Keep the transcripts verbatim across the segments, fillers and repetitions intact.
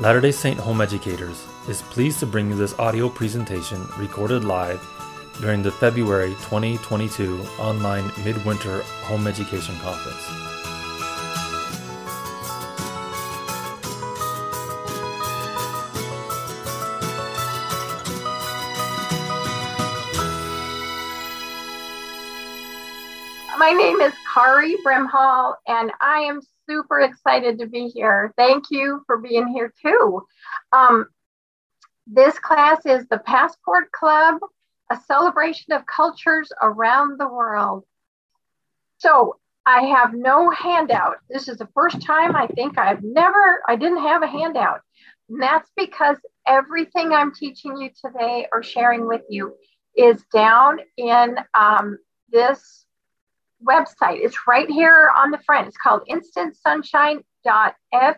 Latter-day Saint Home Educators is pleased to bring you this audio presentation recorded live during the February twenty twenty-two online Midwinter Home Education Conference. My name is Kari Brimhall, and I am super excited to be here. Thank you for being here too. Um, this class is the Passport Club, a celebration of cultures around the world. So I have no handout. This is the first time I think I've never, I didn't have a handout. And that's because everything I'm teaching you today or sharing with you is down in um, this website. It's right here on the front. It's called instant sunshine dot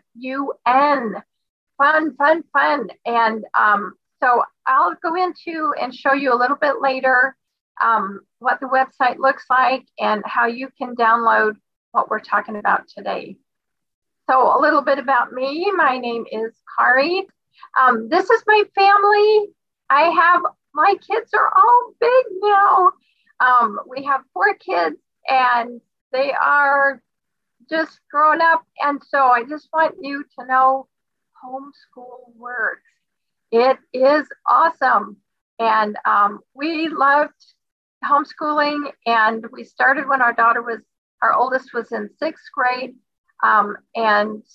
fun. Fun, fun, fun. And um, so I'll go into and show you a little bit later um, what the website looks like and how you can download what we're talking about today. So a little bit about me. My name is Kari. Um, this is my family. I have, my kids are all big now. Um, we have four kids, and they are just grown up. And so I just want you to know homeschool works. It is awesome. And um, we loved homeschooling, and we started when our daughter was, our oldest was in sixth grade, um, and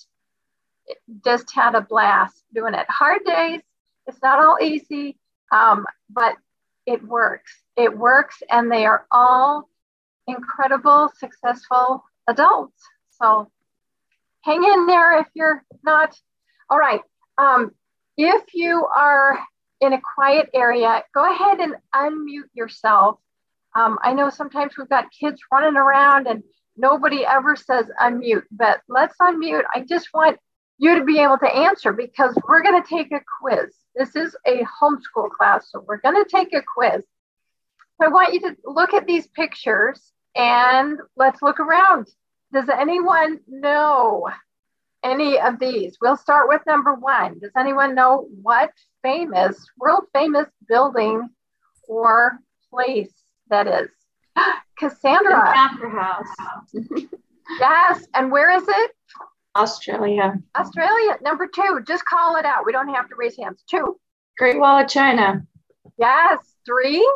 just had a blast doing it. Hard days, it's not all easy, um, but it works. It works, and they are all incredible, successful adults. So hang in there if you're not. All right. Um, if you are in a quiet area, go ahead and unmute yourself. Um, I know sometimes we've got kids running around and nobody ever says unmute, but let's unmute. I just want you to be able to answer because we're going to take a quiz. This is a homeschool class, so we're going to take a quiz. So I want you to look at these pictures and let's look around. Does anyone know any of these? We'll start with number one. Does anyone know what famous, world famous building or place that is? Cassandra. The Opera House. Yes. And where is it? Australia. Australia. Number two. Just call it out. We don't have to raise hands. Two. Great Wall of China. Yes. Three.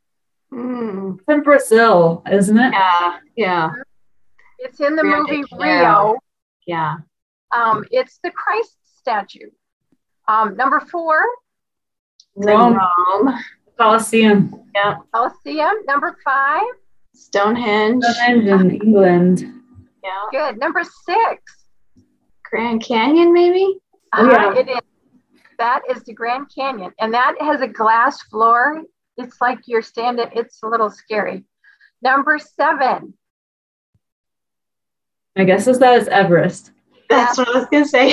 Mm. It's in Brazil, isn't it? Yeah, yeah. It's in the Rio movie de Janeiro. Rio. Yeah. Um, it's the Christ statue. Um, number four. Rome. Rome. Colosseum. Yeah. Colosseum. Number five. Stonehenge. Stonehenge in England. Yeah. Good. Number six. Grand Canyon, maybe? Oh, yeah. Uh, it is. That is the Grand Canyon, and that has a glass floor. It's like you're standing. It's a little scary. Number seven. My guess is that is Everest. That's what I was going to say.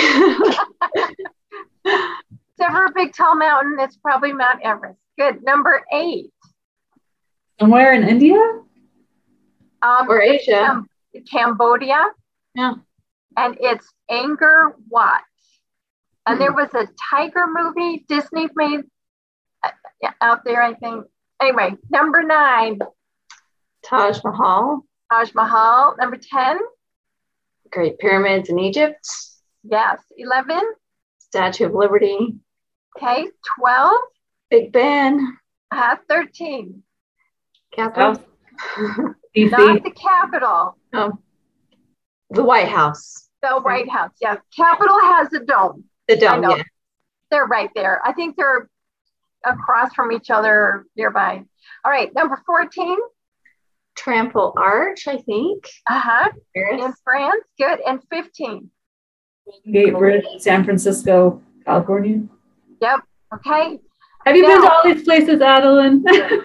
It's ever a big tall mountain. It's probably Mount Everest. Good. Number eight. Somewhere in India? Um, Or Asia. um, Cambodia. Yeah. And it's Angkor Wat. And Hmm. there was a tiger movie Disney made uh, out there, I think. Anyway, number nine. Taj Mahal. Taj Mahal. Number ten. Great Pyramids in Egypt. Yes. eleven. Statue of Liberty. Okay. twelve. Big Ben. Uh, thirteen. Capitol. D C. Not the Capitol. Oh. The White House. The White House. Yeah. Capitol has a dome. The I Dome, know. yeah. They're right there. I think they're across from each other nearby. All right. Number fourteen. Trample Arch, I think. Uh-huh. Paris. In France. Good. And fifteen. Gate Bridge, San Francisco, California. Yep. Okay. Have you Now- been to all these places, Adeline?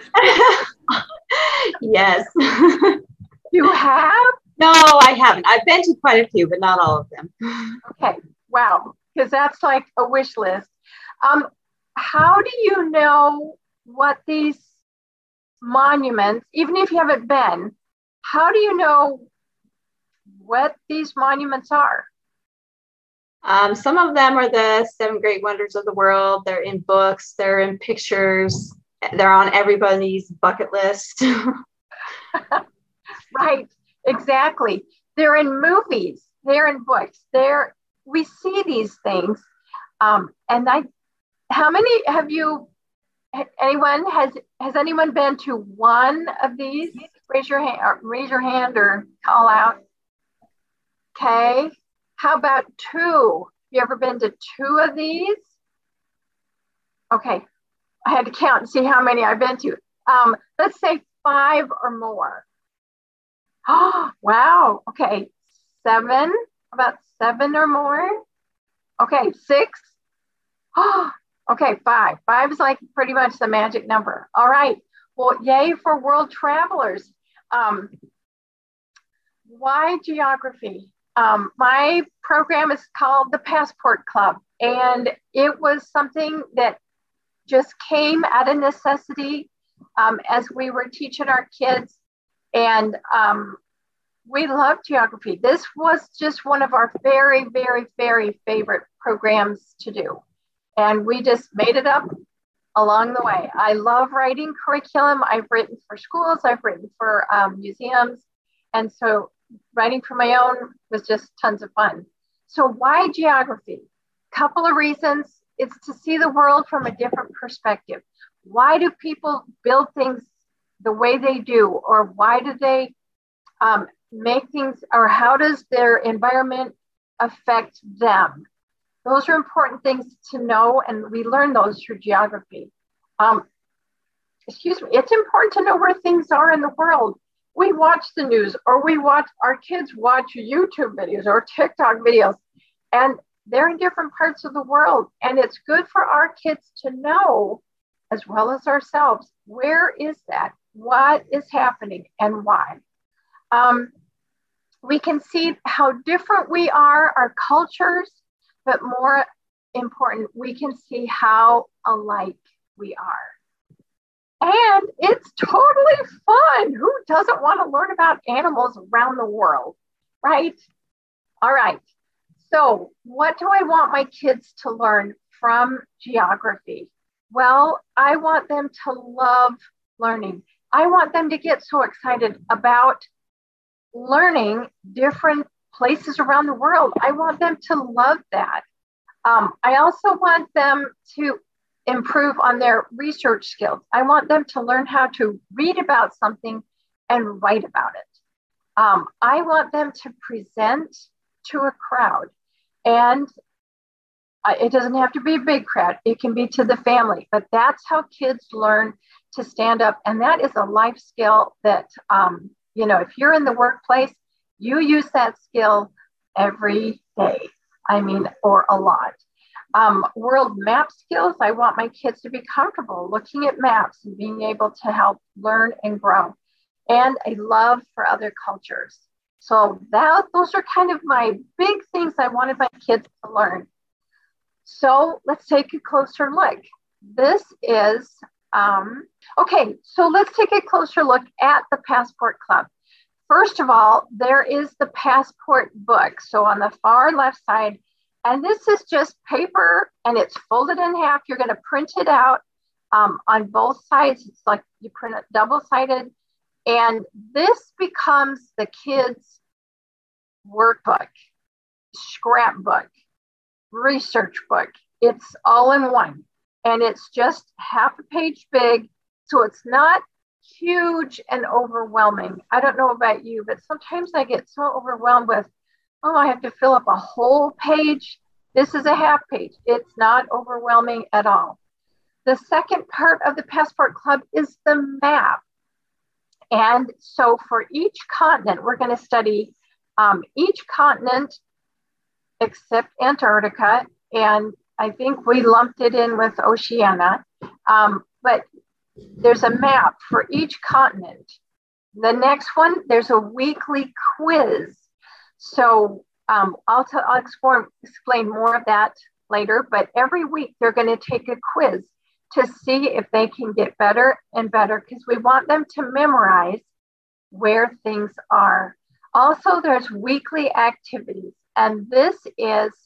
Yes. You have? No, I haven't. I've been to quite a few, but not all of them. Okay. Wow. Because that's like a wish list. Um, how do you know what these monuments, even if you haven't been, how do you know what these monuments are? Um, some of them are the seven great wonders of the world. They're in books, they're in pictures, they're on everybody's bucket list. Right, exactly. They're in movies, they're in books, they're we see these things. Um, and I how many have you anyone has has anyone been to one of these? Raise your hand or raise your hand or call out. Okay. How about two? You ever been to two of these? Okay. I had to count and see how many I've been to. Um, let's say five or more. Oh, wow. Okay. Seven, about seven or more. Okay. Six. Oh, okay. Five. Five is like pretty much the magic number. All right. Well, yay for world travelers. Um, why geography? Um, my program is called the Passport Club, and it was something that just came out of necessity um, as we were teaching our kids, and um, we love geography. This was just one of our very, very, very favorite programs to do, and we just made it up along the way. I love writing curriculum. I've written for schools, I've written for um, museums, and so writing for my own was just tons of fun. So why geography? Couple of reasons. It's to see the world from a different perspective. Why do people build things the way they do? Or why do they um, make things, or how does their environment affect them? Those are important things to know, and we learn those through geography. Um, excuse me, it's important to know where things are in the world. We watch the news, or we watch, our kids watch YouTube videos or TikTok videos, and they're in different parts of the world. And it's good for our kids to know, as well as ourselves, where is that? What is happening and why? Um, we can see how different we are, our cultures, but more important, we can see how alike we are. And it's totally fun. Who doesn't want to learn about animals around the world, right? All right. So what do I want my kids to learn from geography? Well, I want them to love learning. I want them to get so excited about learning different places around the world. I want them to love that. Um, I also want them to improve on their research skills. I want them to learn how to read about something and write about it. Um, I want them to present to a crowd. And uh, it doesn't have to be a big crowd. It can be to the family. But that's how kids learn to stand up. And that is a life skill that, um, you know, if you're in the workplace, you use that skill every day. I mean, or a lot. Um, world map skills, I want my kids to be comfortable looking at maps and being able to help learn and grow. And a love for other cultures. So that, those are kind of my big things I wanted my kids to learn. So let's take a closer look. This is, um, okay, so let's take a closer look at the Passport Club. First of all, there is the Passport book. So on the far left side, and this is just paper and it's folded in half. You're going to print it out um, on both sides. It's like you print it double-sided. And this becomes the kids' workbook, scrapbook, research book. It's all in one. And it's just half a page big. So it's not huge and overwhelming. I don't know about you, but sometimes I get so overwhelmed with, oh, I have to fill up a whole page. This is a half page. It's not overwhelming at all. The second part of the Passport Club is the map. And so for each continent, we're going to study um, each continent except Antarctica. And I think we lumped it in with Oceania. Um, but there's a map for each continent. The next one, there's a weekly quiz. So um, I'll, t- I'll explore, explain more of that later, but every week they're going to take a quiz to see if they can get better and better, because we want them to memorize where things are. Also, there's weekly activities, and this is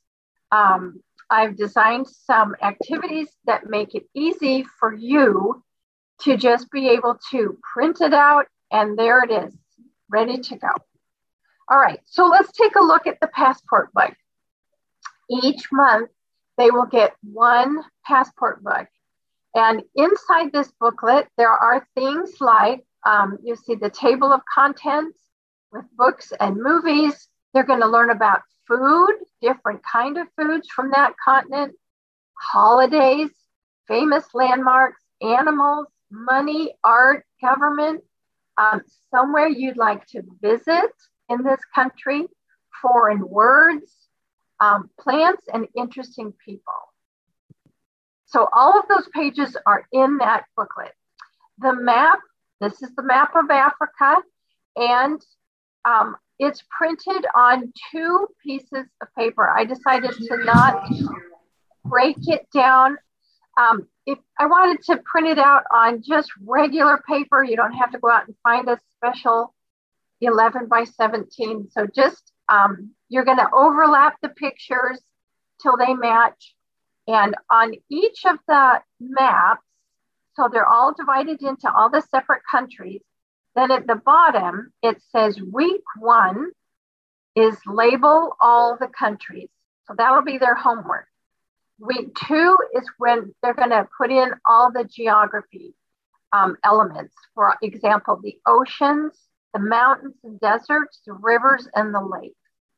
Um, I've designed some activities that make it easy for you to just be able to print it out, and there it is, ready to go. All right, so let's take a look at the passport book. Each month, they will get one passport book. And inside this booklet, there are things like, um, you see the table of contents with books and movies. They're going to learn about food, different kind of foods from that continent, holidays, famous landmarks, animals, money, art, government, um, somewhere you'd like to visit in this country, foreign words, um, plants, and interesting people. So all of those pages are in that booklet. The map, this is the map of Africa, and um, it's printed on two pieces of paper. I decided to not break it down. Um, if I wanted to print it out on just regular paper, you don't have to go out and find a special eleven by seventeen. So just, um, you're gonna overlap the pictures till they match. And on each of the maps, so they're all divided into all the separate countries, then at the bottom, it says week one is label all the countries. So that'll be their homework. Week two is when they're gonna put in all the geography um, elements. For example, the oceans, the mountains and deserts, the rivers and the lakes.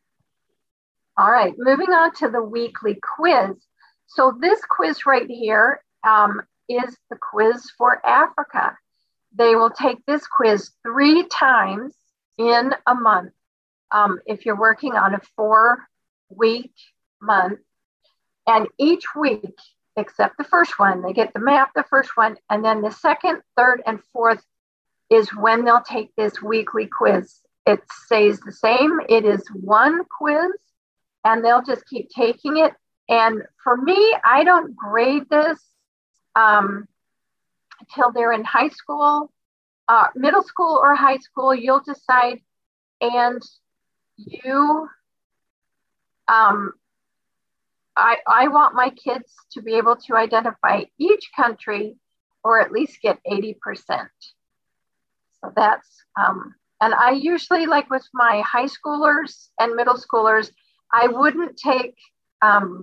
All right, moving on to the weekly quiz. So this quiz right here um, is the quiz for Africa. They will take this quiz three times in a month. Um, if you're working on a four week month, and each week, except the first one, they get the map, the first one, and then the second, third, and fourth is when they'll take this weekly quiz. It stays the same. It is one quiz, and they'll just keep taking it. And for me, I don't grade this um, until they're in high school, uh, middle school or high school. You'll decide, and you, um, I, I want my kids to be able to identify each country or at least get eighty percent. So that's, um, and I usually, like with my high schoolers and middle schoolers, I wouldn't take, um,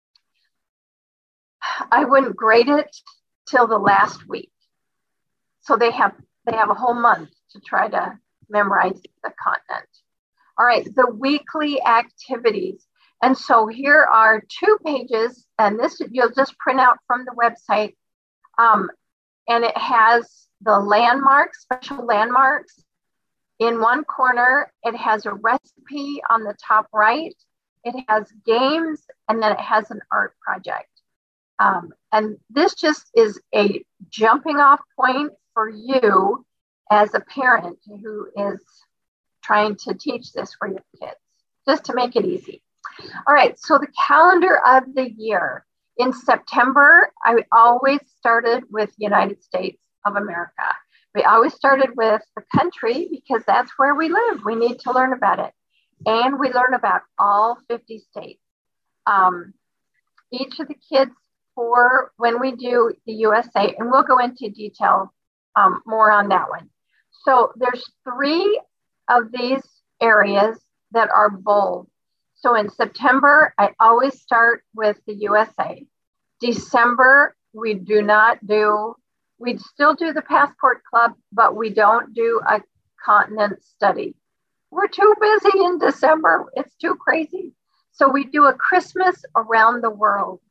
I wouldn't grade it till the last week. So they have, they have a whole month to try to memorize the content. All right, the weekly activities. And so here are two pages, and this you'll just print out from the website. Um, and it has the landmarks, special landmarks. In one corner, it has a recipe on the top right. It has games, and then it has an art project. Um, and this just is a jumping off point for you as a parent who is trying to teach this for your kids, just to make it easy. All right, so the calendar of the year. In September, I always started with United States of America. We always started with the country because that's where we live. We need to learn about it. And we learn about all fifty states. Um, each of the kids for when we do the U S A, and we'll go into detail um, more on that one. So there's three of these areas that are bold. So in September, I always start with the U S A. December, we do not do, we still do the Passport Club, but we don't do a continent study. We're too busy in December. It's too crazy. So we do a Christmas around the world.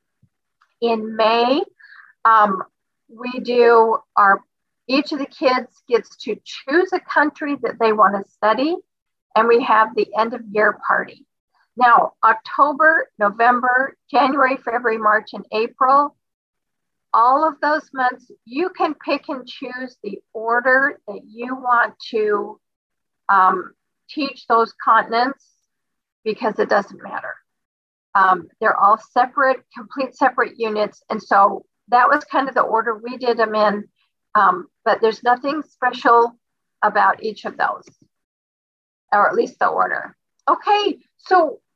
In May, um, we do our, each of the kids gets to choose a country that they want to study, and we have the end of year party. Now, October, November, January, February, March, and April, all of those months, you can pick and choose the order that you want to um, teach those continents, because it doesn't matter. Um, they're all separate, complete separate units. And so that was kind of the order we did them in, um, but there's nothing special about each of those, or at least the order. Okay, so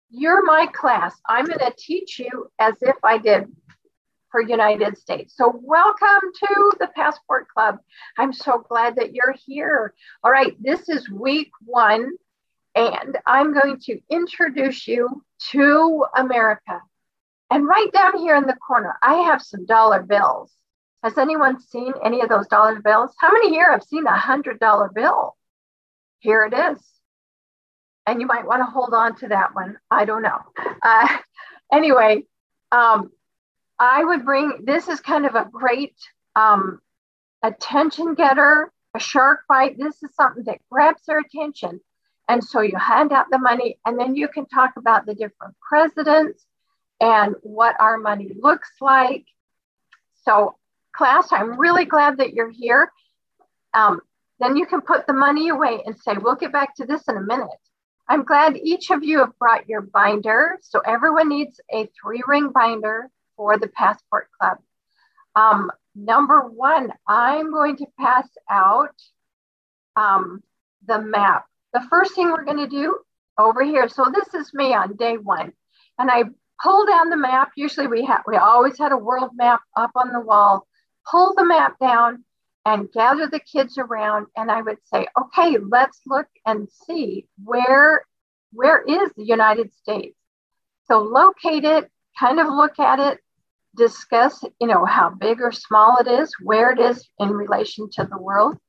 you're my class. I'm going to teach you as if I did for United States. So welcome to the Passport Club. I'm so glad that you're here. All right, this is week one, and I'm going to introduce you to America. And right down here in the corner, I have some dollar bills. Has anyone seen any of those dollar bills? How many here have seen a one hundred dollar bill? Here it is. And you might want to hold on to that one. I don't know. Uh, anyway, um, I would bring, this is kind of a great um, attention getter, a shark bite. This is something that grabs their attention. And so you hand out the money, and then you can talk about the different presidents and what our money looks like. So class, I'm really glad that you're here. Um, then you can put the money away and say, we'll get back to this in a minute. I'm glad each of you have brought your binder. So everyone needs a three ring binder for the Passport Club. Um, number one, I'm going to pass out um, the map. The first thing we're going to do over here. So this is me on day one. And I pull down the map. Usually we have, we always had a world map up on the wall. Pull the map down and gather the kids around, and I would say, okay, let's look and see where, where is the United States? So locate it, kind of look at it, discuss, you know, how big or small it is, where it is in relation to the world.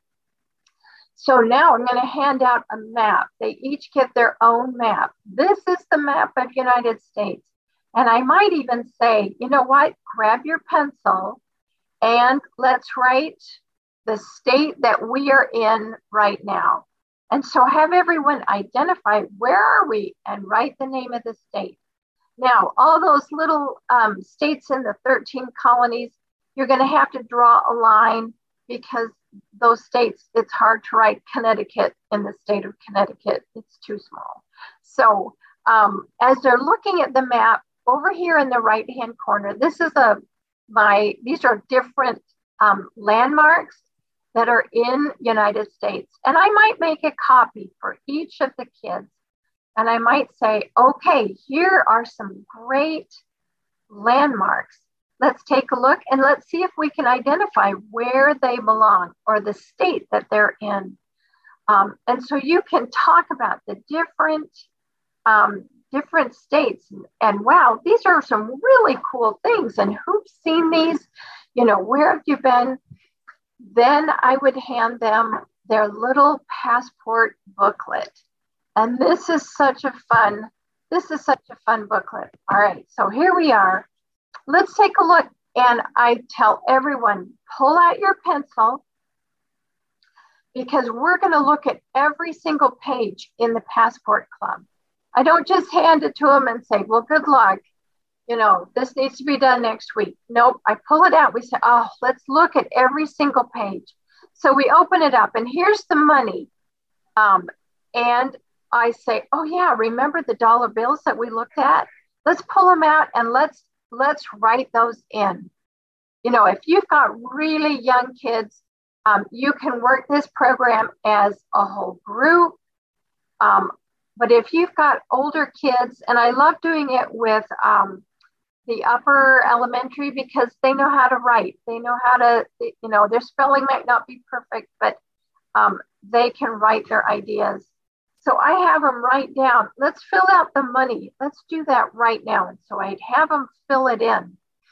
So now I'm going to hand out a map. They each get their own map. This is the map of United States. And I might even say, you know what, grab your pencil and let's write the state that we are in right now. And so have everyone identify where are we and write the name of the state. Now, all those little um, states in the thirteen colonies, you're going to have to draw a line because those states, it's hard to write Connecticut in the state of Connecticut. It's too small. So um, as they're looking at the map over here in the right-hand corner, this is a My, these are different um, landmarks that are in United States. And I might make a copy for each of the kids. And I might say, okay, here are some great landmarks. Let's take a look and let's see if we can identify where they belong or the state that they're in. Um, and so you can talk about the different um, different states, and wow, these are some really cool things, and who's seen these, you know, where have you been? Then I would hand them their little passport booklet, and this is such a fun this is such a fun booklet. All right, so here we are. Let's take a look, and I tell everyone, pull out your pencil, because we're going to look at every single page in the Passport Club. I don't just hand it to them and say, well, good luck. You know, this needs to be done next week. Nope, I pull it out. We say, oh, let's look at every single page. So we open it up and here's the money. Um, and I say, oh yeah, remember the dollar bills that we looked at? Let's pull them out and let's, let's write those in. You know, if you've got really young kids, um, you can work this program as a whole group. Um, But if you've got older kids, and I love doing it with um, the upper elementary because they know how to write. They know how to, you know, their spelling might not be perfect, but um, they can write their ideas. So I have them write down, let's fill out the money. Let's do that right now. And so I'd have them fill it in.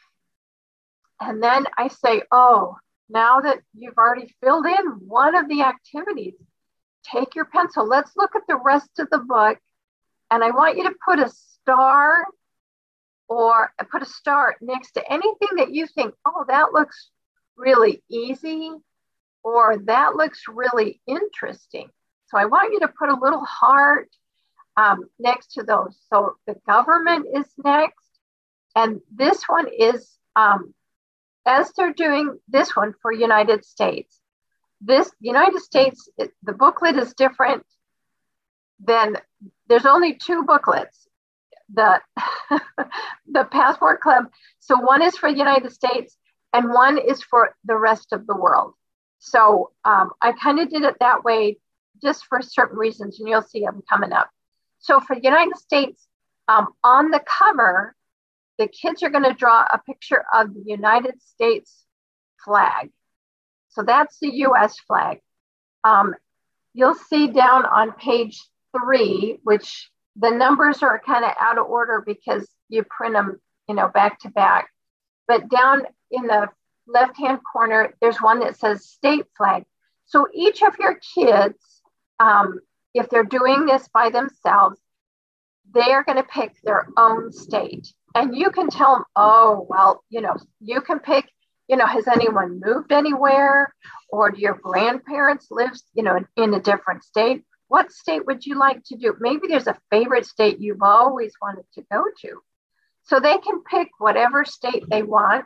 And then I say, oh, now that you've already filled in one of the activities, take your pencil. Let's look at the rest of the book. And I want you to put a star or put a star next to anything that you think, oh, that looks really easy, or that looks really interesting. So I want you to put a little heart um, next to those. So the government is next. And this one is, um, as they're doing this one for United States, this United States, it, the booklet is different than, there's only two booklets, the, the Passport Club. So one is for the United States and one is for the rest of the world. So um, I kind of did it that way just for certain reasons, and you'll see them coming up. So for the United States, Um, on the cover, the kids are going to draw a picture of the United States flag. So that's the U S flag. Um, you'll see down on page three, which the numbers are kind of out of order because you print them, you know, back to back. But down in the left-hand corner, there's one that says state flag. So each of your kids, um, if they're doing this by themselves, they are going to pick their own state. And you can tell them, oh, well, you know, you can pick, you know, has anyone moved anywhere? Or do your grandparents live, you know, in, in a different state? What state would you like to do? Maybe there's a favorite state you've always wanted to go to. So they can pick whatever state they want.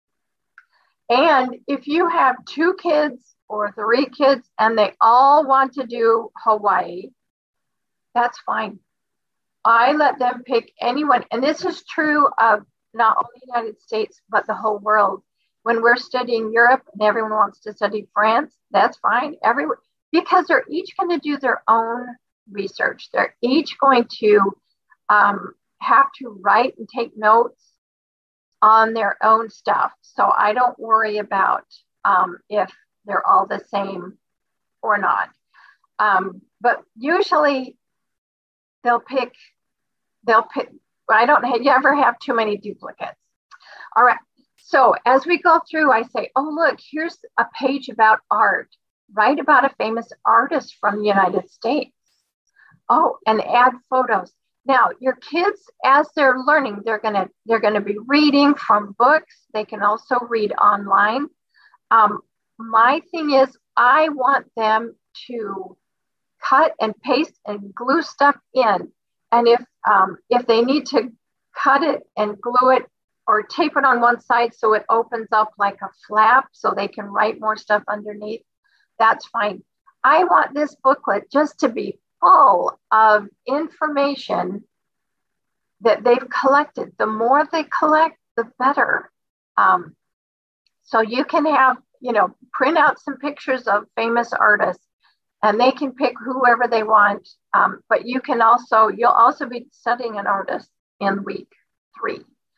And if you have two kids or three kids and they all want to do Hawaii, that's fine. I let them pick anyone. And this is true of not only the United States, but the whole world. When we're studying Europe and everyone wants to study France, that's fine. Everyone, because they're each going to do their own research. They're each going to um, have to write and take notes on their own stuff. So I don't worry about um, if they're all the same or not. Um, but usually they'll pick, they'll pick, I don't have, you ever have too many duplicates. All right. So as we go through, I say, oh, look, here's a page about art. Write about a famous artist from the United States. Oh, and add photos. Now, your kids, as they're learning, they're gonna they're gonna be reading from books. They can also read online. Um, my thing is, I want them to cut and paste and glue stuff in. And if um, if they need to cut it and glue it or tape it on one side so it opens up like a flap so they can write more stuff underneath, that's fine. I want this booklet just to be full of information that they've collected. The more they collect, the better. Um, so you can have, you know, print out some pictures of famous artists and they can pick whoever they want. Um, but you can also, you'll also be studying an artist in week three.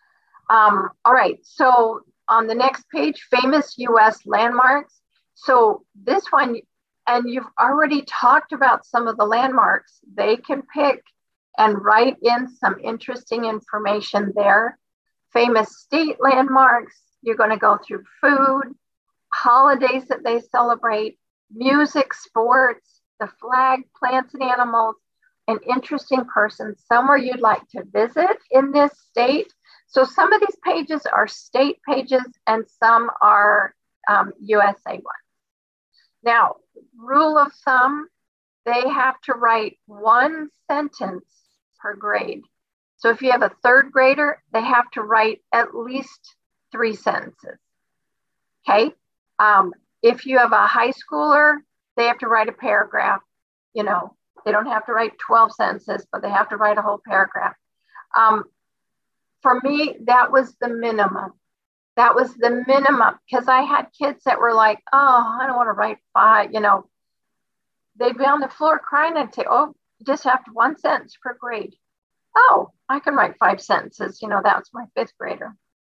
Um, all right, so on the next page, famous U S landmarks. So this one, and you've already talked about some of the landmarks, they can pick and write in some interesting information there. Famous state landmarks, you're going to go through food, holidays that they celebrate, music, sports, the flag, plants and animals, an interesting person, somewhere you'd like to visit in this state. So some of these pages are state pages and some are um, U S A ones. Now, rule of thumb, they have to write one sentence per grade. So if you have a third grader, they have to write at least three sentences. Okay. Um, if you have a high schooler, they have to write a paragraph. You know, they don't have to write twelve sentences, but they have to write a whole paragraph. Um, for me, that was the minimum. That was the minimum because I had kids that were like, oh, I don't want to write five, you know, they'd be on the floor crying and say, oh, you just have to one sentence per grade. Oh, I can write five sentences. You know, that's my fifth grader.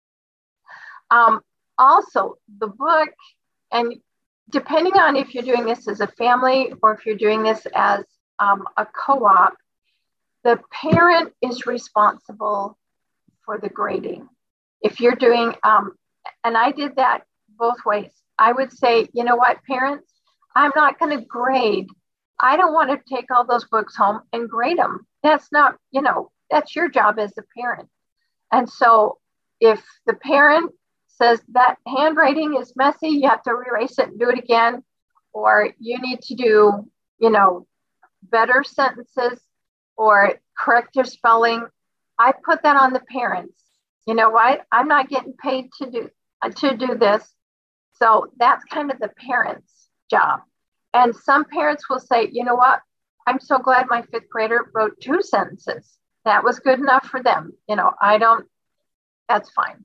Um, also, the book, and depending on if you're doing this as a family or if you're doing this as um, a co-op, the parent is responsible for the grading. If you're doing, um, and I did that both ways. I would say, you know what, parents, I'm not going to grade. I don't want to take all those books home and grade them. That's not, you know, that's your job as a parent. And so if the parent says that handwriting is messy, you have to erase it and do it again, or you need to do, you know, better sentences or correct your spelling, I put that on the parents. You know what? I'm not getting paid to do to do this. So that's kind of the parents' job. And some parents will say, you know what? I'm so glad my fifth grader wrote two sentences. That was good enough for them. You know, I don't, that's fine.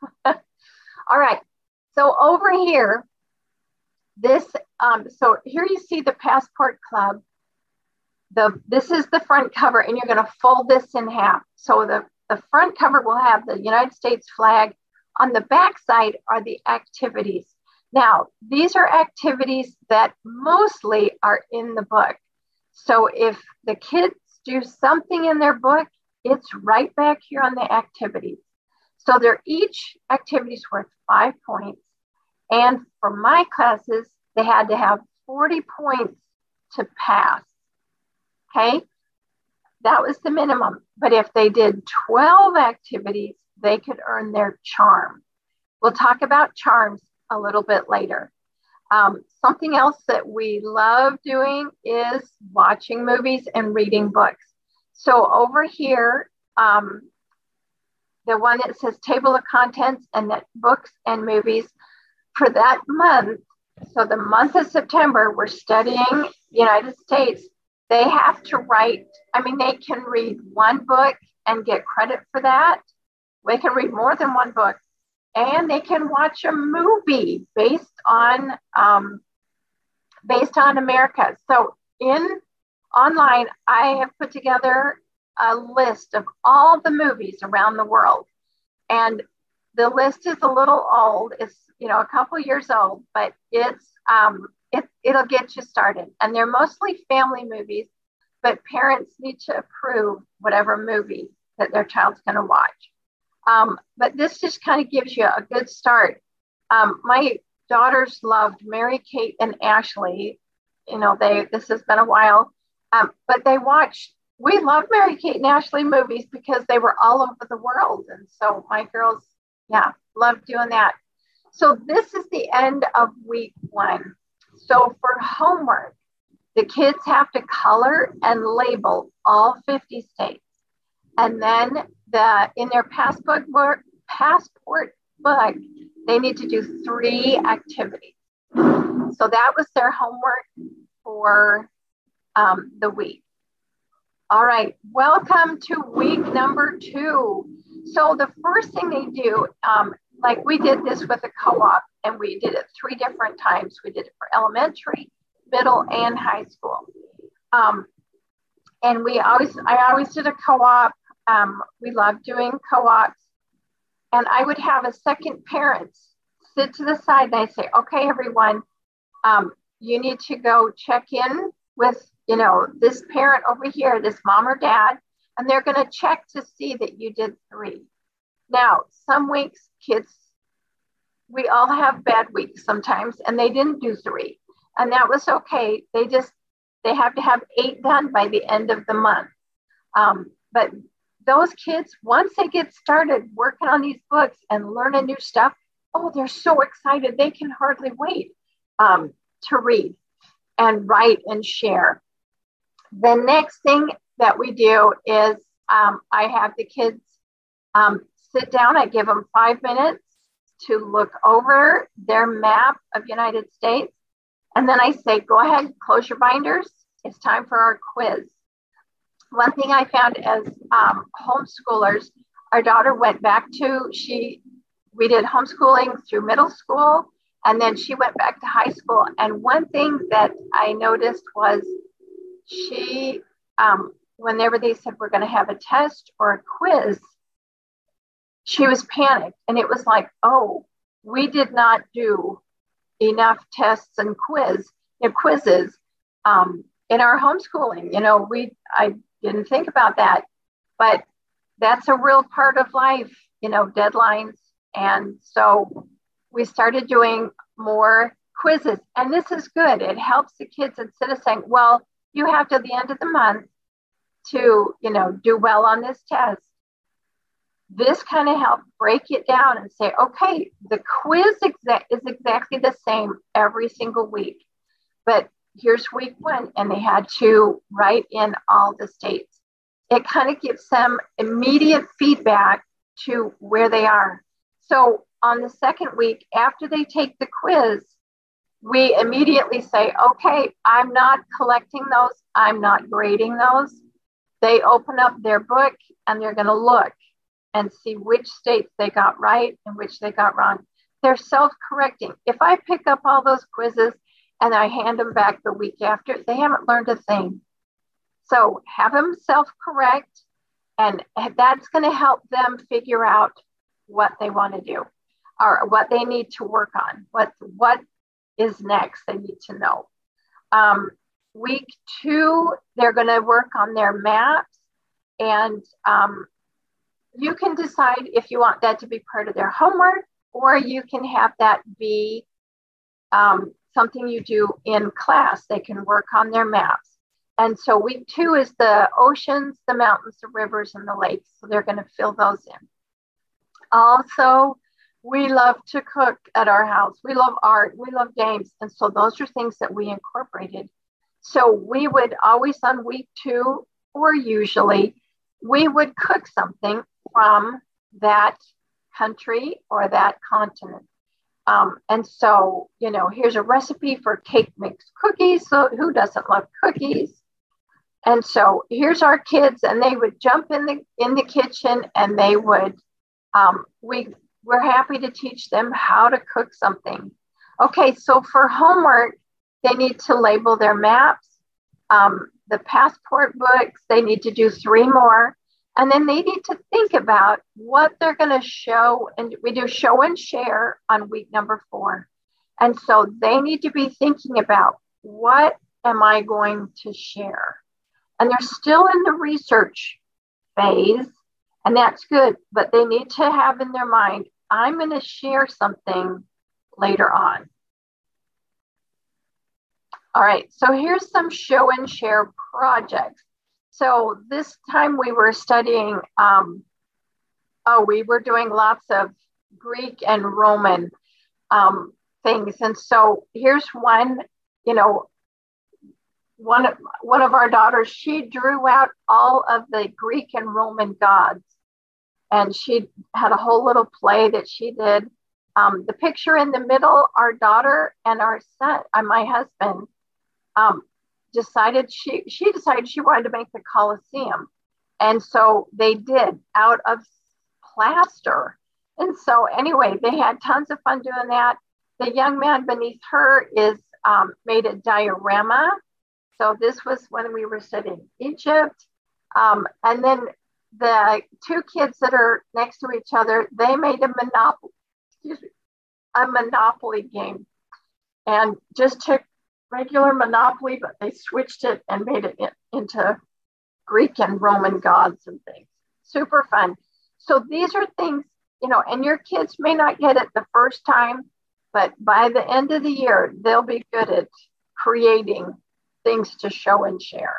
All right. So over here, this, um, so here you see the Passport Club. the this is the front cover, and you're going to fold this in half. So the, the front cover will have the United States flag. On the back side are the activities. Now, these are activities that mostly are in the book. So if the kids do something in their book, it's right back here on the activities. So they're each activities worth five points. And for my classes, they had to have forty points to pass. Okay, that was the minimum. But if they did twelve activities, they could earn their charm. We'll talk about charms a little bit later. Um, something else that we love doing is watching movies and reading books. So over here, um, the one that says table of contents and that books and movies for that month. So the month of September, we're studying the United States. They have to write, I mean, they can read one book and get credit for that. They can read more than one book, and they can watch a movie based on um, based on America. So in online, I have put together a list of all the movies around the world, and the list is a little old. It's you know a couple years old, but it's um, it it'll get you started. And they're mostly family movies, but parents need to approve whatever movie that their child's going to watch. Um, but this just kind of gives you a good start. Um, my daughters loved Mary Kate and Ashley. You know, they this has been a while, um, but they watched. We love Mary Kate and Ashley movies because they were all over the world, and so my girls, yeah, loved doing that. So this is the end of week one. So for homework, the kids have to color and label all fifty states, and then the in their passport book, passport book, they need to do three activities. So that was their homework for um, the week. All right, welcome to week number two. So the first thing they do, um, like we did this with a co-op, and we did it three different times. We did it for elementary, middle, and high school. Um, and we always, I always did a co-op. Um, we love doing co-ops. And I would have a second parent sit to the side, and I say, okay, everyone, um, you need to go check in with, you know, this parent over here, this mom or dad, and they're going to check to see that you did three. Now, some weeks, kids, we all have bad weeks sometimes, and they didn't do three. And that was okay. They just, they have to have eight done by the end of the month. Um, but those kids, once they get started working on these books and learning new stuff, oh, they're so excited. They can hardly wait um, to read and write and share. The next thing that we do is um, I have the kids um, sit down. I give them five minutes to look over their map of United States. And then I say, go ahead, close your binders. It's time for our quiz. One thing I found as um, homeschoolers, our daughter went back to, she, we did homeschooling through middle school, and then she went back to high school. And one thing that I noticed was she, um, whenever they said we're going to have a test or a quiz, she was panicked. And it was like, oh, we did not do enough tests and quiz, you know, quizzes um, in our homeschooling. You know, we, I didn't think about that, but that's a real part of life, you know, deadlines. And so we started doing more quizzes, and this is good. It helps the kids instead of saying, well, you have to the end of the month to, you know, do well on this test. This kind of helped break it down and say, okay, the quiz exa- is exactly the same every single week, but here's week one, and they had to write in all the states. It kind of gives them immediate feedback to where they are. So on the second week, after they take the quiz, we immediately say, okay, I'm not collecting those. I'm not grading those. They open up their book and they're going to look and see which states they got right and which they got wrong. They're self-correcting. If I pick up all those quizzes and I hand them back the week after, they haven't learned a thing. So have them self-correct, and that's going to help them figure out what they want to do or what they need to work on, what, what is next they need to know. Um, week two, they're going to work on their maps, and um, you can decide if you want that to be part of their homework, or you can have that be um, something you do in class. They can work on their maps. And so week two is the oceans, the mountains, the rivers, and the lakes. So they're going to fill those in. Also, we love to cook at our house. We love art. We love games. And so those are things that we incorporated. So we would always on week two, or usually, we would cook something from that country or that continent. Um, and so, you know, here's a recipe for cake mix cookies. So who doesn't love cookies? And so here's our kids, and they would jump in the in the kitchen, and they would, um, we we're happy to teach them how to cook something. Okay, so for homework, they need to label their maps, um, the passport books, they need to do three more. And then they need to think about what they're going to show. And we do show and share on week number four. And so they need to be thinking about, what am I going to share? And they're still in the research phase, and that's good. But they need to have in their mind, I'm going to share something later on. All right, so here's some show and share projects. So this time we were studying, um, oh, we were doing lots of Greek and Roman um, things. And so here's one, you know, one of, one of our daughters, she drew out all of the Greek and Roman gods. And she had a whole little play that she did. Um, the picture in the middle, our daughter and our son, and my husband, um, decided she she decided she wanted to make the Colosseum. And so they did, out of plaster. And so anyway, they had tons of fun doing that. The young man beneath her is um, made a diorama. So this was when we were studying Egypt. Um, and then the two kids that are next to each other, they made a monopoly, excuse me, a Monopoly game, and just took regular Monopoly, but they switched it and made it in, into Greek and Roman gods and things. Super fun. So these are things, you know, and your kids may not get it the first time, but by the end of the year, they'll be good at creating things to show and share.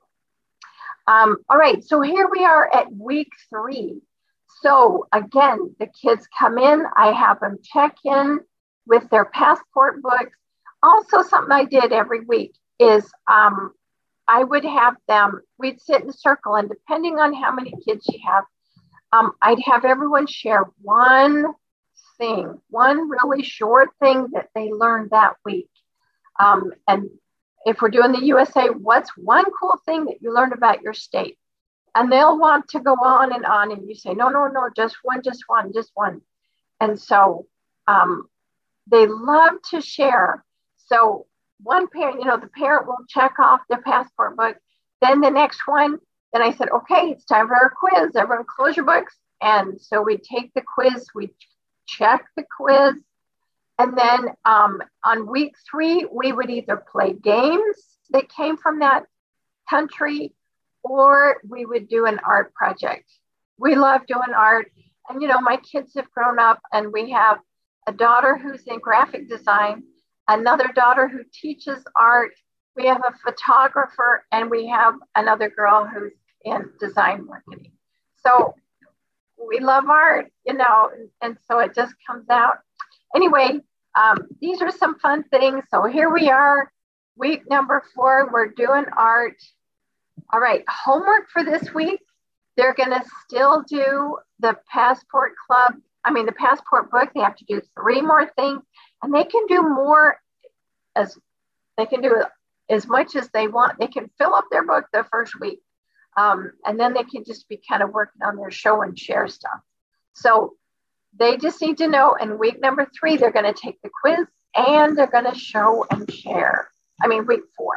Um, all right, so here we are at week three. So again, the kids come in, I have them check in with their passport books. Also, something I did every week is um, I would have them, we'd sit in a circle, and depending on how many kids you have, um, I'd have everyone share one thing, one really short thing that they learned that week. Um, and if we're doing the U S A, what's one cool thing that you learned about your state? And they'll want to go on and on, and you say, no, no, no, just one, just one, just one. And so um, they love to share. So one parent, you know, the parent will check off their passport book. Then the next one, then I said, okay, it's time for our quiz. Everyone close your books. And so we take the quiz, we check the quiz. And then um, on week three, we would either play games that came from that country, or we would do an art project. We love doing art. And, you know, my kids have grown up, and we have a daughter who's in graphic design, another daughter who teaches art. We have a photographer, and we have another girl who's in design marketing. So we love art, you know, and, and so it just comes out. Anyway, um, these are some fun things. So here we are, week number four, we're doing art. All right, homework for this week, they're gonna still do the passport club. I mean, the passport book, they have to do three more things, and they can do more as they can do as much as they want. They can fill up their book the first week. Um, and then they can just be kind of working on their show and share stuff. So they just need to know in week number three, they're going to take the quiz and they're going to show and share. I mean, week four.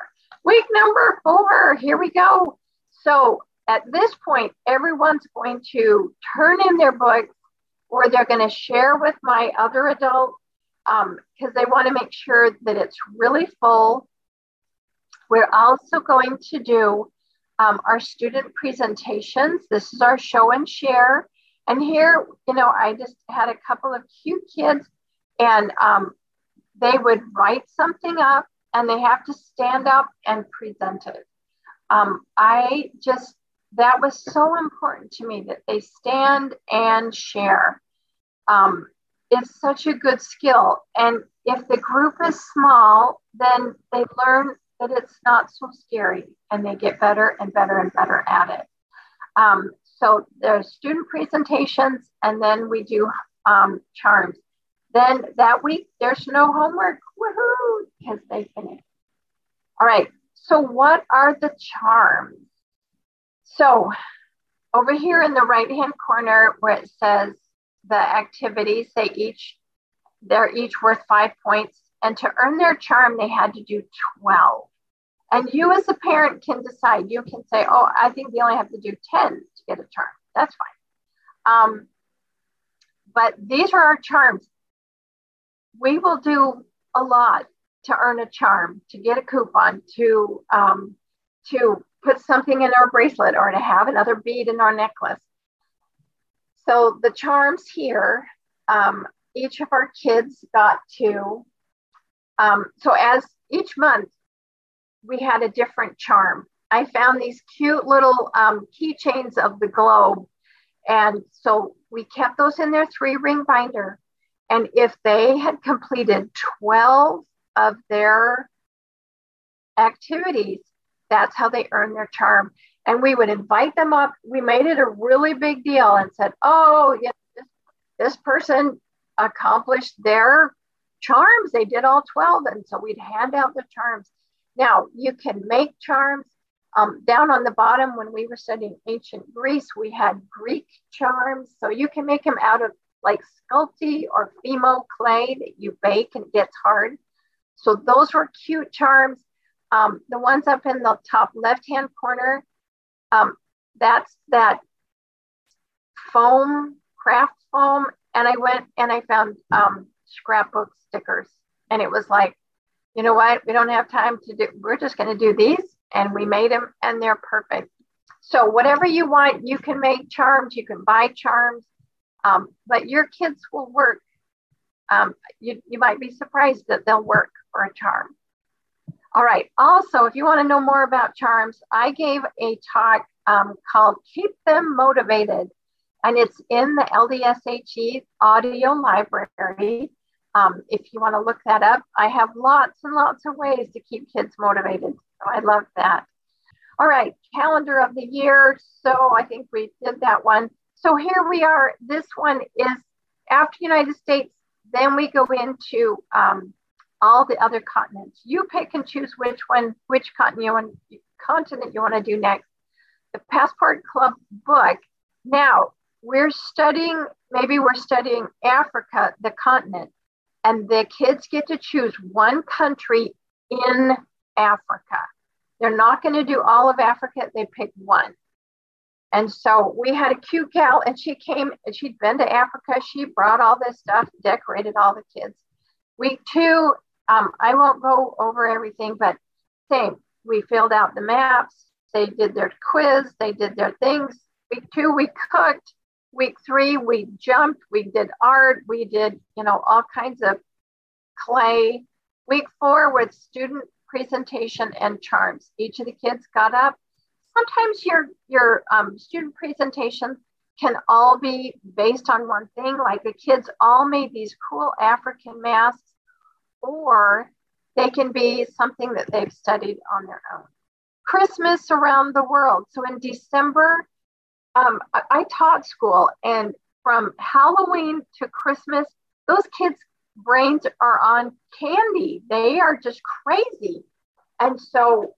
Week number four, here we go. So at this point, everyone's going to turn in their books, or they're going to share with my other adults, um, because they want to make sure that it's really full. We're also going to do um, our student presentations. This is our show and share. And here, you know, I just had a couple of cute kids, and um, they would write something up, and they have to stand up and present it. Um, I just, that was so important to me that they stand and share. Um, it's such a good skill. And if the group is small, then they learn that it's not so scary, and they get better and better and better at it. Um, so there's student presentations, and then we do um, charms. Then that week, there's no homework. Woohoo! Because they finished. All right. So what are the charms? So over here in the right-hand corner where it says the activities, they each, they're each worth five points. And to earn their charm, they had to do twelve. And you as a parent can decide. You can say, oh, I think they only have to do ten to get a charm. That's fine. Um, but these are our charms. We will do a lot to earn a charm, to get a coupon, to um, to put something in our bracelet, or to have another bead in our necklace. So the charms here, um, each of our kids got to, um, so as each month we had a different charm. I found these cute little um, keychains of the globe. And so we kept those in their three ring binder. And if they had completed twelve of their activities, that's how they earned their charm. And we would invite them up. We made it a really big deal and said, oh, yes, this, this person accomplished their charms. They did all twelve. And so we'd hand out the charms. Now, you can make charms. Um, down on the bottom, when we were studying ancient Greece, we had Greek charms. So you can make them out of like sculpey or Fimo clay that you bake and it gets hard. So those were cute charms. Um, the ones up in the top left-hand corner, um, that's that foam, craft foam. And I went and I found um, scrapbook stickers. And it was like, you know what? We don't have time to do, we're just going to do these. And we made them, and they're perfect. So whatever you want, you can make charms, you can buy charms, um, but your kids will work. Um, you, you might be surprised that they'll work for a charm. All right. Also, if you want to know more about charms, I gave a talk um, called Keep Them Motivated, and it's in the L D S H E audio library. Um, if you want to look that up, I have lots and lots of ways to keep kids motivated. So I love that. All right, calendar of the year. So I think we did that one. So here we are. This one is after United States. Then we go into um, all the other continents. You pick and choose which one, which continent you want, continent you want to do next. The Passport Club book. Now we're studying, maybe we're studying Africa, the continent. And the kids get to choose one country in Africa. They're not going to do all of Africa. They pick one. And so we had a cute gal, and she came, and she'd been to Africa. She brought all this stuff, decorated all the kids. Week two, um, I won't go over everything, but same. We filled out the maps. They did their quiz. They did their things. Week two, we cooked. Week three, we jumped, we did art, we did, you know, all kinds of clay. Week four was student presentation and charms. Each of the kids got up. Sometimes your, your um, student presentations can all be based on one thing, like the kids all made these cool African masks, or they can be something that they've studied on their own. Christmas around the world. So in December, Um, I, I taught school, and from Halloween to Christmas, those kids' brains are on candy. They are just crazy. And so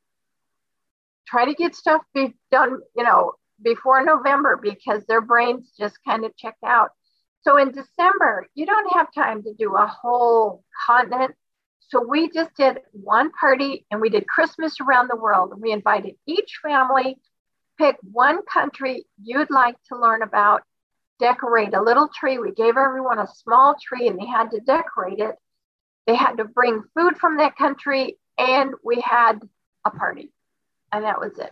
try to get stuff be done, you know, before November, because their brains just kind of check out. So in December, you don't have time to do a whole continent. So we just did one party and we did Christmas around the world. And we invited each family, pick one country you'd like to learn about, decorate a little tree. We gave everyone a small tree and they had to decorate it. They had to bring food from that country and we had a party. And that was it.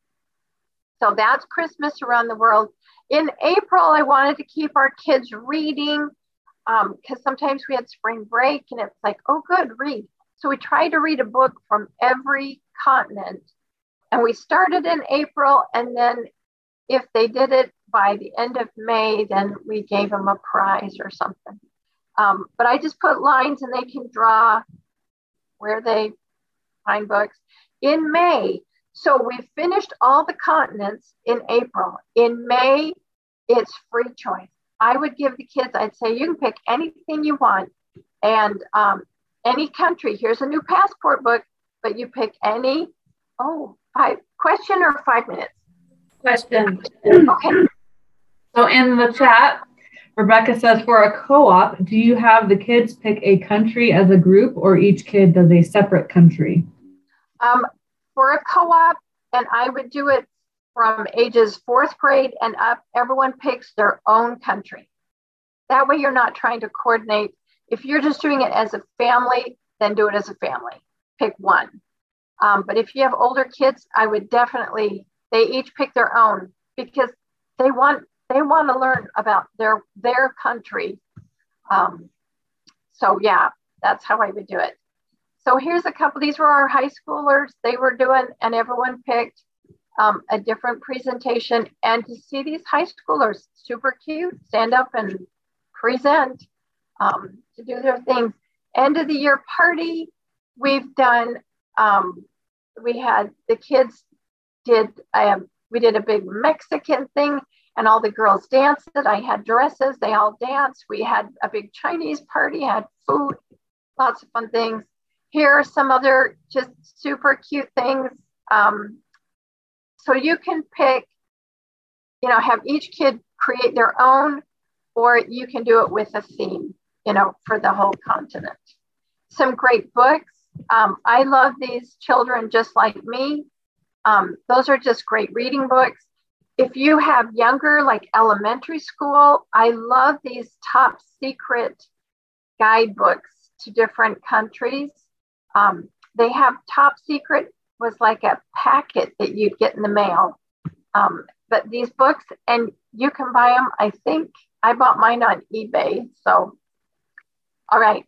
So that's Christmas around the world. In April, I wanted to keep our kids reading because um, sometimes we had spring break and it's like, oh, good, read. So we tried to read a book from every continent. And we started in April. And then if they did it by the end of May, then we gave them a prize or something. Um, but I just put lines and they can draw where they find books. In May, so we finished all the continents in April. In May, it's free choice. I would give the kids, I'd say, you can pick anything you want. And um, any country, here's a new passport book, but you pick any, oh, five, question or five minutes? Question. Okay. So in the chat, Rebecca says, for a co-op, do you have the kids pick a country as a group or each kid does a separate country? Um, for a co-op, and I would do it from ages fourth grade and up, everyone picks their own country. That way you're not trying to coordinate. If you're just doing it as a family, then do it as a family. Pick one. Um, but if you have older kids, I would definitely, they each pick their own because they want they want to learn about their their country. Um, so yeah, that's how I would do it. So here's a couple, these were our high schoolers. They were doing, and everyone picked um, a different presentation. And to see these high schoolers, super cute, stand up and present um, to do their things. End of the year party, we've done, um, we had, the kids did, um, we did a big Mexican thing and all the girls danced. I had dresses, they all danced. We had a big Chinese party, had food, lots of fun things. Here are some other just super cute things. Um, so you can pick, you know, have each kid create their own, or you can do it with a theme, you know, for the whole continent. Some great books. Um, I love these Children Just Like Me. Um, those are just great reading books. If you have younger, like elementary school, I love these Top Secret guidebooks to different countries. Um, they have Top Secret was like a packet that you'd get in the mail. Um, but these books, and you can buy them, I think I bought mine on eBay. So, all right.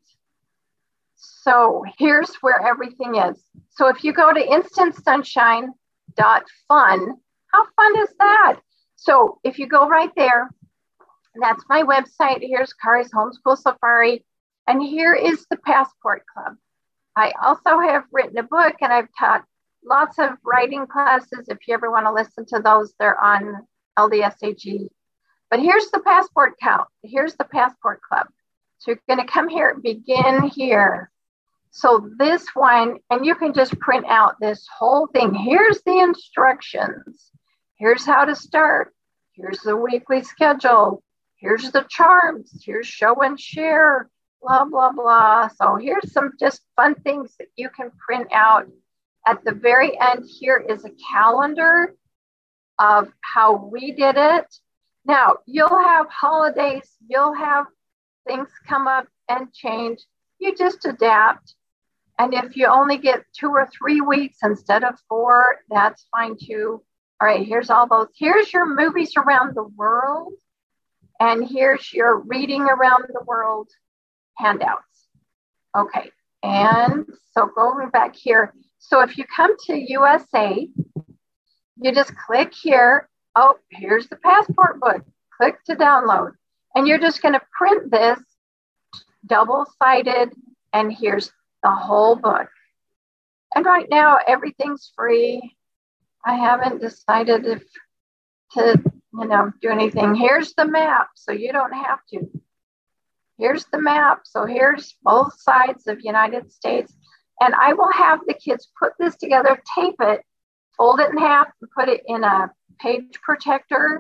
So here's where everything is. So if you go to instant sunshine dot fun, how fun is that? So if you go right there, that's my website. Here's Kari's Homeschool Safari. And here is the Passport Club. I also have written a book and I've taught lots of writing classes. If you ever want to listen to those, they're on L D S A G. But here's the Passport Count. Here's the Passport Club. So you're going to come here, begin here. So this one, and you can just print out this whole thing. Here's the instructions. Here's how to start. Here's the weekly schedule. Here's the charms. Here's show and share. Blah, blah, blah. So here's some just fun things that you can print out. At the very end, here is a calendar of how we did it. Now, you'll have holidays, you'll have things come up and change. You just adapt. And if you only get two or three weeks instead of four, that's fine too. All right, here's all those. Here's your movies around the world. And here's your reading around the world handouts. Okay, and so going back here. So if you come to U S A, you just click here. Oh, here's the passport book. Click to download. And you're just gonna print this double-sided, and here's the whole book. And right now, everything's free. I haven't decided if to, you know, do anything. Here's the map, so you don't have to. Here's the map. So here's both sides of United States. And I will have the kids put this together, tape it, fold it in half, and put it in a page protector.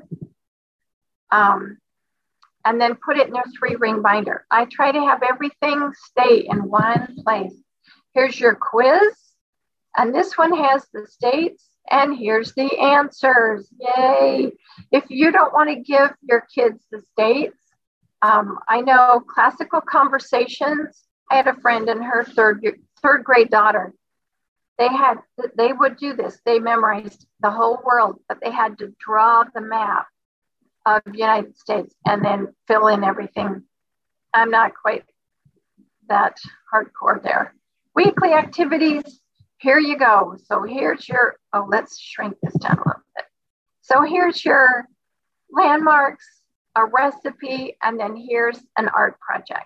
Um, and then put it in a three ring binder. I try to have everything stay in one place. Here's your quiz. And this one has the states, and here's the answers. Yay. If you don't want to give your kids the states, um, I know Classical Conversations. I had a friend and her third third grade daughter. They had they would do this. They memorized the whole world, but they had to draw the map of the United States and then fill in everything. I'm not quite that hardcore there. Weekly activities. Here you go. So here's your, oh, let's shrink this down a little bit. So here's your landmarks, a recipe, and then here's an art project.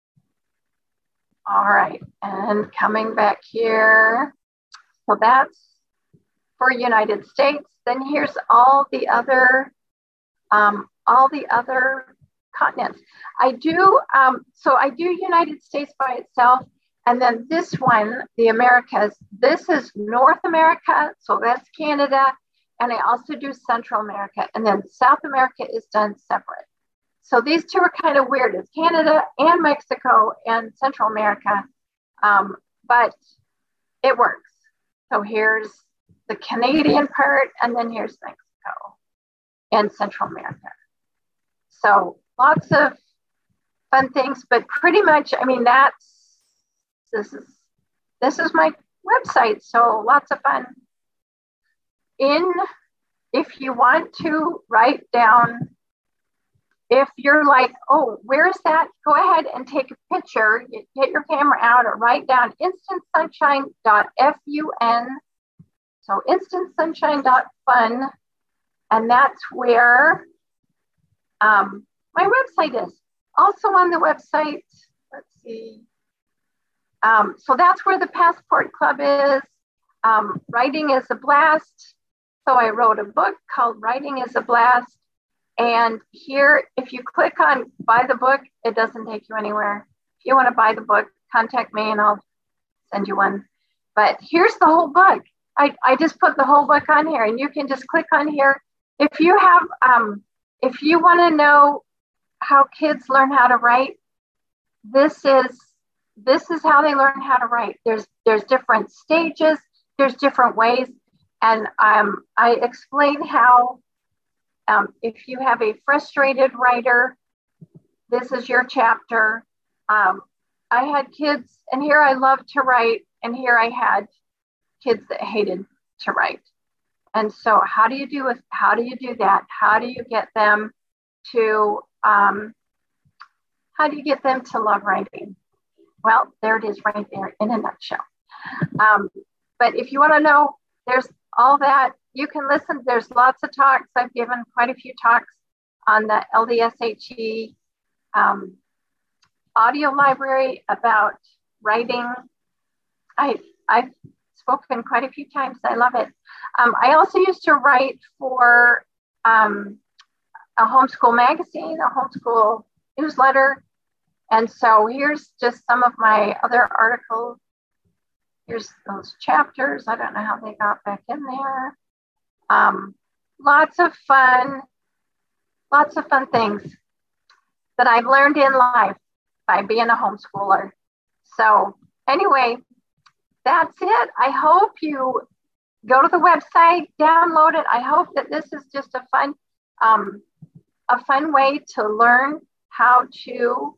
All right, and coming back here. So that's for United States. Then here's all the other, um, all the other continents. I do, um, so I do United States by itself. And then this one, the Americas, this is North America, so that's Canada. And I also do Central America. And then South America is done separate. So these two are kind of weird. It's Canada and Mexico and Central America, um, but it works. So here's the Canadian part, and then here's Mexico and Central America. So lots of fun things, but pretty much, I mean, that's, This is this is my website, so lots of fun. In, if you want to write down, if you're like, oh, where's that? Go ahead and take a picture, get your camera out, or write down instant sunshine dot fun. So instant sunshine dot fun, and that's where um, my website is. Also on the website, let's see. Um, so that's where the Passport Club is. Um, Writing is a Blast. So I wrote a book called Writing is a Blast. And here, if you click on buy the book, it doesn't take you anywhere. If you want to buy the book, contact me and I'll send you one. But here's the whole book. I, I just put the whole book on here, and you can just click on here. If you have, um, if you want to know how kids learn how to write, this is This is how they learn how to write. There's there's different stages, there's different ways. And um, I explain how um, if you have a frustrated writer, this is your chapter. Um, I had kids, and here I love to write, and here I had kids that hated to write. And so how do you do it? How do you do that? How do you get them to, um, how do you get them to love writing? Well, there it is right there in a nutshell. Um, but if you want to know, there's all that. You can listen. There's lots of talks. I've given quite a few talks on the L D S H E um, audio library about writing. I, I've spoken quite a few times. I love it. Um, I also used to write for um, a homeschool magazine, a homeschool newsletter. And so here's just some of my other articles. Here's those chapters. I don't know how they got back in there. Um, lots of fun, lots of fun things that I've learned in life by being a homeschooler. So anyway, that's it. I hope you go to the website, download it. I hope that this is just a fun, um, a fun way to learn how to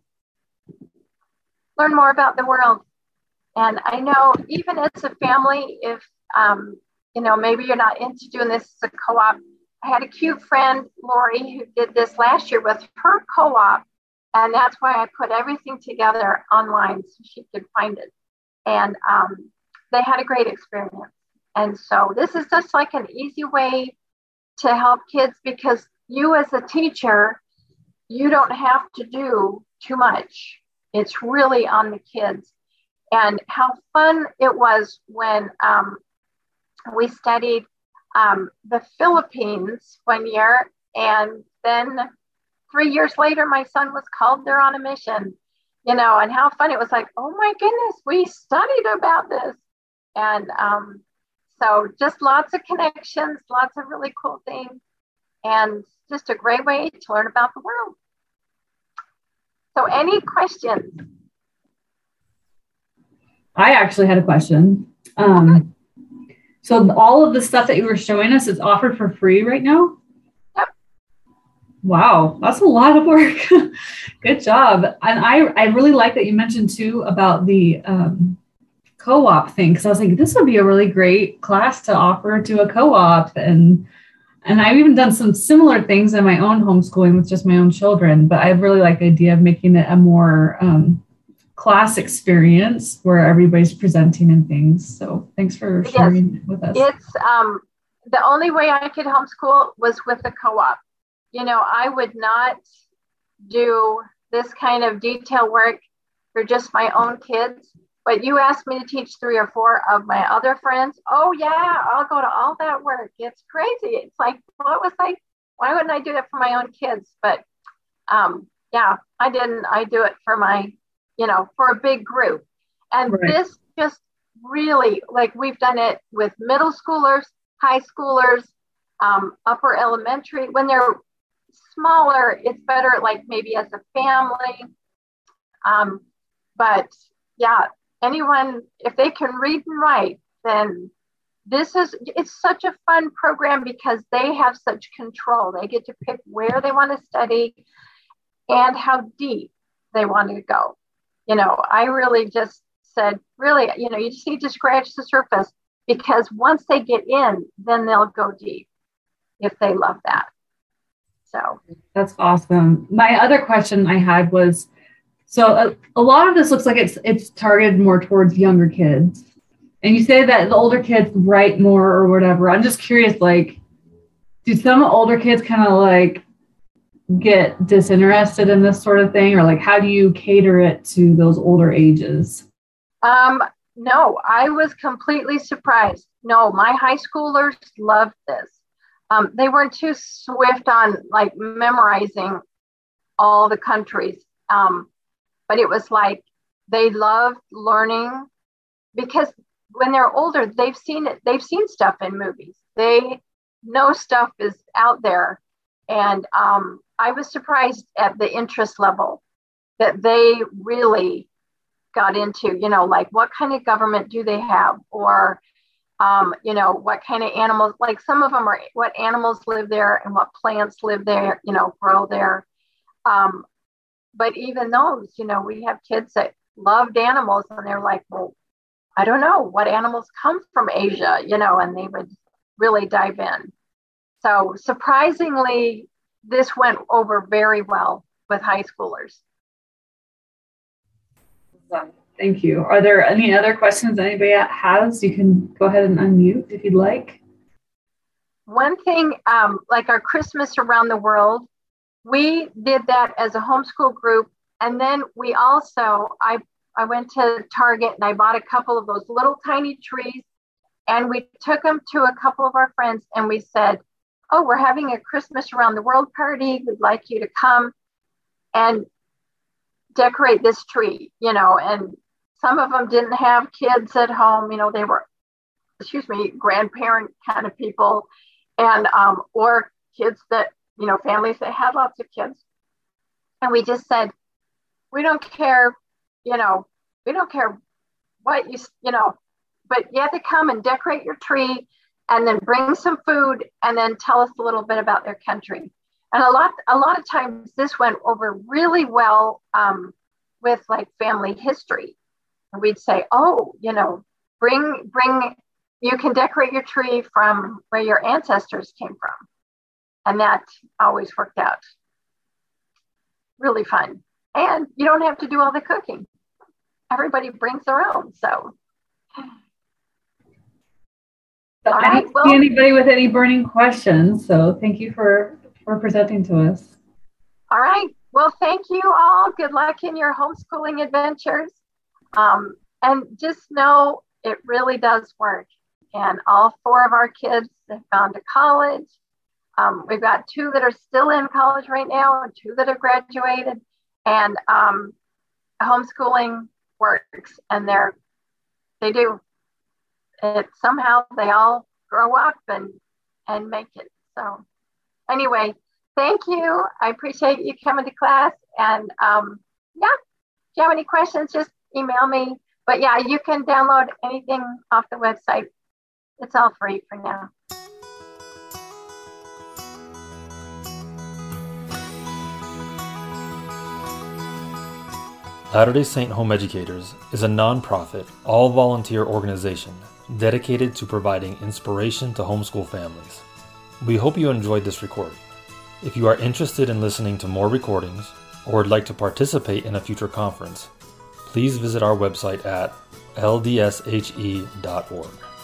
learn more about the world. And I know even as a family, if, um, you know, maybe you're not into doing this as a co-op. I had a cute friend, Lori, who did this last year with her co-op. And that's why I put everything together online so she could find it. And um, they had a great experience. And so this is just like an easy way to help kids, because you as a teacher, you don't have to do too much. It's really on the kids. And how fun it was when um, we studied um, the Philippines one year. And then three years later, my son was called there on a mission, you know, and how fun it was. Like, oh my goodness, we studied about this. And um, so just lots of connections, lots of really cool things, and just a great way to learn about the world. So any questions? I actually had a question. Um, so all of the stuff that you were showing us is offered for free right now? Yep. Wow, that's a lot of work. Good job. And I, I really like that you mentioned too about the um, co-op thing, because I was like, this would be a really great class to offer to a co-op. And and I've even done some similar things in my own homeschooling with just my own children, but I really like the idea of making it a more um, class experience where everybody's presenting and things. So thanks for sharing yes. it with us. It's um, the only way I could homeschool was with a co-op. You know, I would not do this kind of detail work for just my own kids. But you asked me to teach three or four of my other friends. Oh yeah, I'll go to all that work. It's crazy. It's like, what was I, why wouldn't I do that for my own kids? But um, yeah, I didn't. I do it for my, you know, for a big group. And right. This just really, like we've done it with middle schoolers, high schoolers, um, upper elementary. When they're smaller, it's better like maybe as a family. Um, but yeah, anyone, if they can read and write, then this is, it's such a fun program because they have such control. They get to pick where they want to study and how deep they want to go. You know, I really just said, really, you know, you just need to scratch the surface, because once they get in, then they'll go deep if they love that. So that's awesome. My other question I had was, so a, a lot of this looks like it's it's targeted more towards younger kids. And you say that the older kids write more or whatever. I'm just curious, like, do some older kids kind of like get disinterested in this sort of thing? Or like, how do you cater it to those older ages? Um, no, I was completely surprised. No, my high schoolers loved this. Um, they weren't too swift on like memorizing all the countries. Um, But it was like they loved learning, because when they're older, they've seen it. They've seen stuff in movies. They know stuff is out there. And um, I was surprised at the interest level that they really got into, you know, like what kind of government do they have? Or, um, you know, what kind of animals, like some of them are what animals live there and what plants live there, you know, grow there. Um, But even those, you know, we have kids that loved animals and they're like, well, I don't know what animals come from Asia, you know, and they would really dive in. So surprisingly, this went over very well with high schoolers. Thank you. Are there any other questions anybody has? You can go ahead and unmute if you'd like. One thing, um, like our Christmas Around the World, we did that as a homeschool group. And then we also, I, I went to Target and I bought a couple of those little tiny trees, and we took them to a couple of our friends and we said, oh, we're having a Christmas Around the World party. We'd like you to come and decorate this tree, you know, and some of them didn't have kids at home. You know, they were, excuse me, grandparent kind of people, and, um, or kids that, you know, families that had lots of kids. And we just said, we don't care, you know, we don't care what you, you know, but you have to come and decorate your tree and then bring some food and then tell us a little bit about their country. And a lot, a lot of times this went over really well um, with like family history. And we'd say, oh, you know, bring, bring, you can decorate your tree from where your ancestors came from. And that always worked out really fun. And you don't have to do all the cooking. Everybody brings their own. So, so I don't see anybody with any burning questions. So thank you for, for presenting to us. All right. Well, thank you all. Good luck in your homeschooling adventures. Um, and just know it really does work. And all four of our kids have gone to college. Um, we've got two that are still in college right now and two that have graduated. And um, homeschooling works, and they're, they do. It, somehow they all grow up and, and make it. So anyway, thank you. I appreciate you coming to class. And um, yeah, if you have any questions, just email me. but yeah, you can download anything off the website. It's all free for now. Latter-day Saint Home Educators is a nonprofit, all-volunteer organization dedicated to providing inspiration to homeschool families. We hope you enjoyed this recording. If you are interested in listening to more recordings or would like to participate in a future conference, please visit our website at l d s h e dot org.